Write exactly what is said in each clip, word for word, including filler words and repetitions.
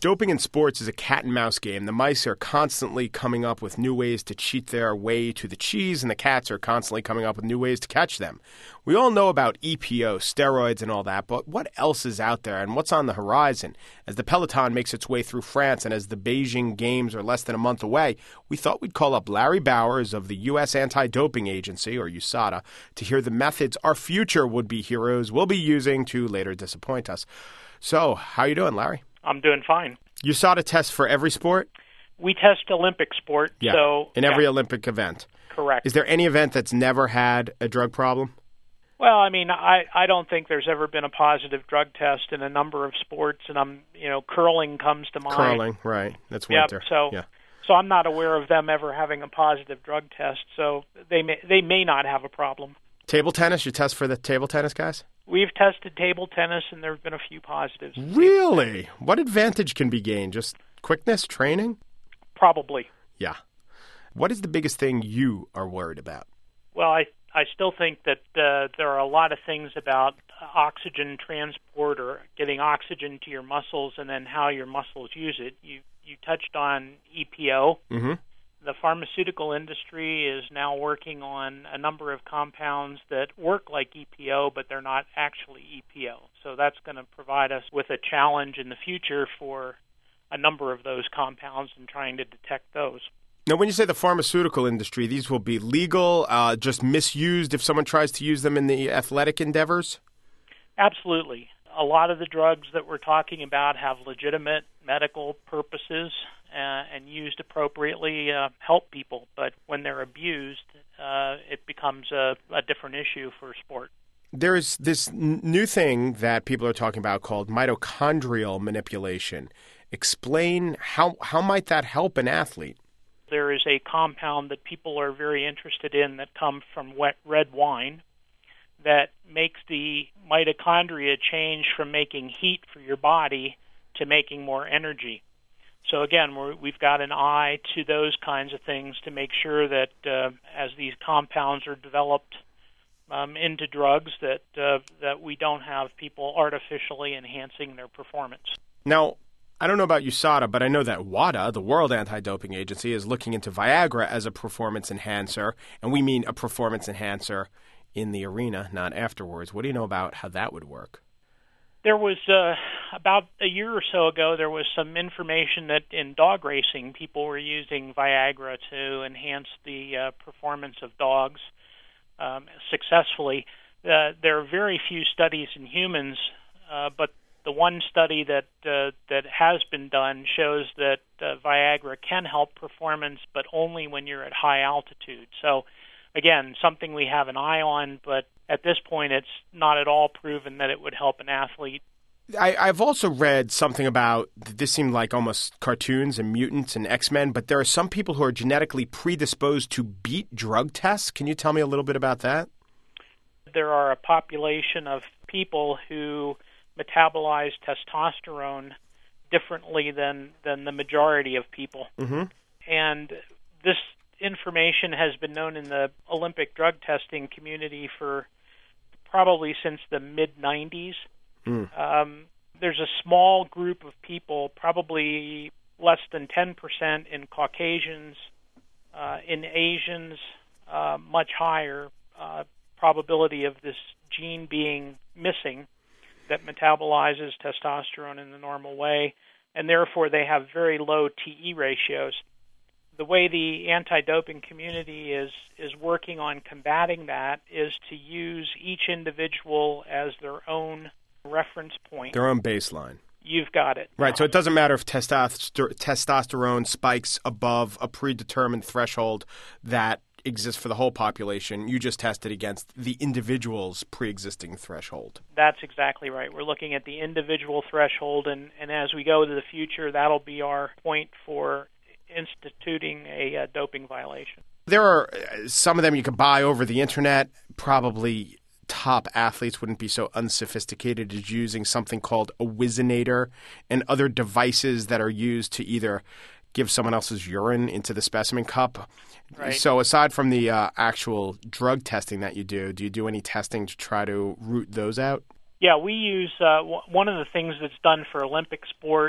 Doping in sports is a cat and mouse game. The mice are constantly coming up with new ways to cheat their way to the cheese, and the cats are constantly coming up with new ways to catch them. We all know about E P O, steroids, and all that, but what else is out there and what's on the horizon? As the Peloton makes its way through France and as the Beijing Games are less than a month away, we thought we'd call up Larry Bowers of the U S Anti-Doping Agency, or U S A D A, to hear the methods our future would-be heroes will be using to later disappoint us. So, how you doing, Larry? I'm doing fine. U S A D A tests for every sport? We test Olympic sport. Yeah, so in every yeah, Olympic event. Correct. Is there any event that's never had a drug problem? Well, I mean, I, I don't think there's ever been a positive drug test in a number of sports, and I'm, you know, curling comes to mind. Curling, right. That's winter. Yep, so, yeah. so I'm not aware of them ever having a positive drug test, so they may, they may not have a problem. Table tennis? You test for the table tennis guys? We've tested table tennis, and there have been a few positives. Really? What advantage can be gained? Just quickness, training? Probably. Yeah. What is the biggest thing you are worried about? Well, I I still think that uh, there are a lot of things about oxygen transport or getting oxygen to your muscles and then how your muscles use it. You you touched on E P O. Mm-hmm. The pharmaceutical industry is now working on a number of compounds that work like E P O, but they're not actually E P O. So that's going to provide us with a challenge in the future for a number of those compounds and trying to detect those. Now, when you say the pharmaceutical industry, these will be legal, uh, just misused if someone tries to use them in the athletic endeavors? Absolutely. A lot of the drugs that we're talking about have legitimate medical purposes uh, and used appropriately uh, help people. But when they're abused, uh, it becomes a, a different issue for sport. There's this n- new thing that people are talking about called mitochondrial manipulation. Explain how how might that help an athlete? There is a compound that people are very interested in that comes from wet red wine that makes the mitochondria change from making heat for your body to making more energy. So again, we're, we've got an eye to those kinds of things to make sure that uh, as these compounds are developed um, into drugs, that uh, that we don't have people artificially enhancing their performance. Now, I don't know about U S A D A, but I know that WADA, the World Anti-Doping Agency, is looking into Viagra as a performance enhancer, and we mean a performance enhancer in the arena, not afterwards. What do you know about how that would work? There was, uh, about a year or so ago, there was some information that in dog racing, people were using Viagra to enhance the uh, performance of dogs um, successfully. Uh, there are very few studies in humans, uh, but the one study that uh, that has been done shows that uh, Viagra can help performance, but only when you're at high altitude. So, again, something we have an eye on, but at this point it's not at all proven that it would help an athlete. I, I've also read something about, this seemed like almost cartoons and mutants and X-Men, but there are some people who are genetically predisposed to beat drug tests. Can you tell me a little bit about that? There are a population of people who metabolize testosterone differently than, than the majority of people. Mm-hmm. And this information has been known in the Olympic drug testing community for probably since the mid nineties. Mm. Um, there's a small group of people, probably less than ten percent in Caucasians, uh, in Asians, uh, much higher uh, probability of this gene being missing, that metabolizes testosterone in the normal way, and therefore they have very low T E ratios. The way the anti-doping community is is working on combating that is to use each individual as their own reference point. Their own baseline. You've got it. Right, so it doesn't matter if testoster- testosterone spikes above a predetermined threshold that exists for the whole population. You just test it against the individual's pre-existing threshold. That's exactly right. We're looking at the individual threshold, and, and as we go to the future, that'll be our point for instituting a uh, doping violation. There are uh, some of them you can buy over the internet. Probably top athletes wouldn't be so unsophisticated as using something called a Whizzinator and other devices that are used to either give someone else's urine into the specimen cup. Right. So aside from the uh, actual drug testing that you do, do you do any testing to try to root those out? Yeah, we use uh, w- one of the things that's done for Olympic sport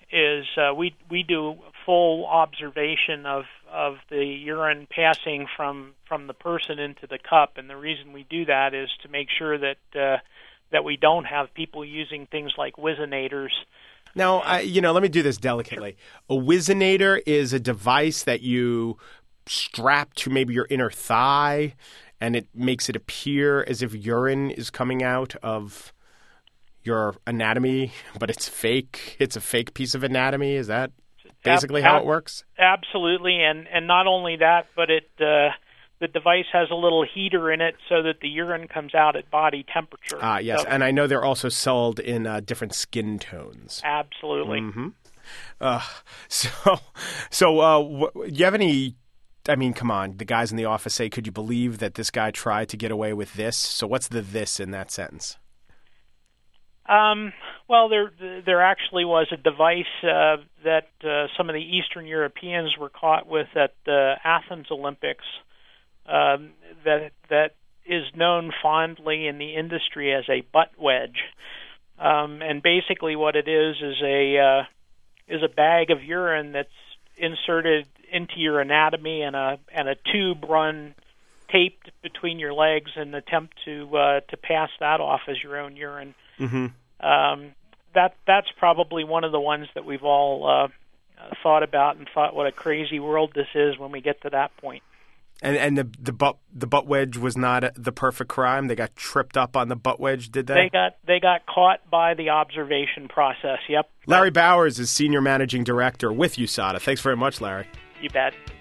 is uh, we we do full observation of of the urine passing from from the person into the cup, and the reason we do that is to make sure that uh, that we don't have people using things like Whizzonators. Now, I, you know, let me do this delicately. A Whizzinator is a device that you strap to maybe your inner thigh, and it makes it appear as if urine is coming out of your anatomy, but it's fake. It's a fake piece of anatomy. Is that basically ab- how it works? Absolutely, and and not only that, but it uh, the device has a little heater in it so that the urine comes out at body temperature. Ah, yes, so, and I know they're also sold in uh, different skin tones. Absolutely. Mm-hmm. Uh, so, so uh, wh- do you have any? I mean, come on. The guys in the office say, "Could you believe that this guy tried to get away with this?" So, what's the "this" in that sentence? Um, well, there there actually was a device uh, that uh, some of the Eastern Europeans were caught with at the Athens Olympics um, that that is known fondly in the industry as a butt wedge, um, and basically what it is is a uh, is a bag of urine that's inserted into your anatomy and a and a tube run taped between your legs in an attempt to uh, to pass that off as your own urine. Mm-hmm. Um, that that's probably one of the ones that we've all uh, thought about and thought what a crazy world this is when we get to that point. And and the the butt the butt wedge was not a, the perfect crime. They got tripped up on the butt wedge, did they? They got they got caught by the observation process. Yep. Larry Bowers is Senior Managing Director with U S A D A. Thanks very much, Larry. You bet.